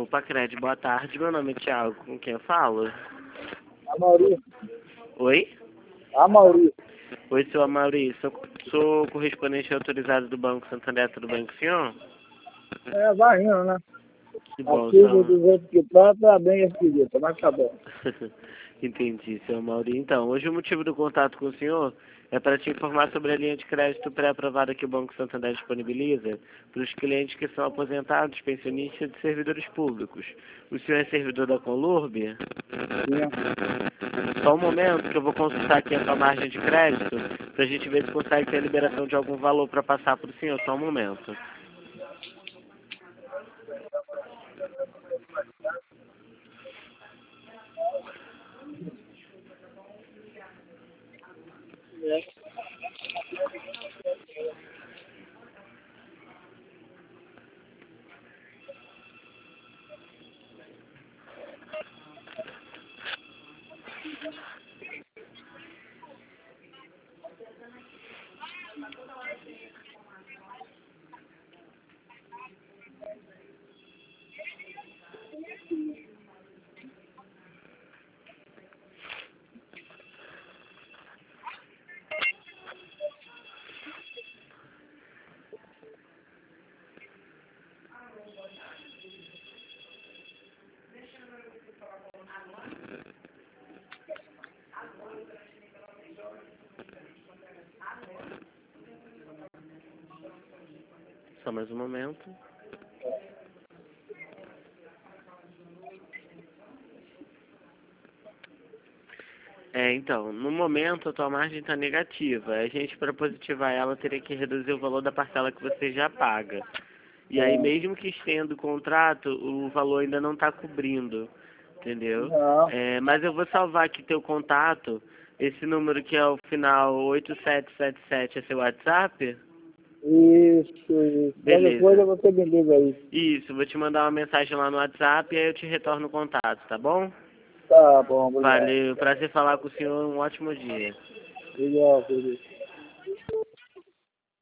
Opa, Cred, boa tarde. Meu nome é Thiago. Com quem eu falo? Amaury. Oi? Amaury. Oi, seu Amaury. Sou correspondente autorizado do Banco Santander. Tudo bem com o senhor? Vai indo, né? Que bom, Aqui seu... do jeito que tá bem esquisito, mas tá bom. Entendi, seu Amaury. Então, hoje o motivo do contato com o senhor é para te informar sobre a linha de crédito pré-aprovada que o Banco Santander disponibiliza para os clientes que são aposentados, pensionistas e servidores públicos. O senhor é servidor da Conlurb? Só um momento que eu vou consultar aqui a sua margem de crédito para a gente ver se consegue ter a liberação de algum valor para passar para o senhor. Só um momento. Só mais um momento. Então, no momento a tua margem está negativa. A gente, para positivar ela, teria que reduzir o valor da parcela que você já paga. E aí, mesmo que estenda o contrato, o valor ainda não está cobrindo, entendeu? Não. Mas eu vou salvar aqui teu contato. Esse número que é o final 8777 é seu WhatsApp? Isso. Qualquer coisa Beleza. você me liga aí. Isso, vou te mandar uma mensagem lá no WhatsApp e aí eu te retorno o contato, tá bom? Tá bom, obrigado. Valeu, prazer falar com o senhor, um ótimo dia. Obrigado, querido.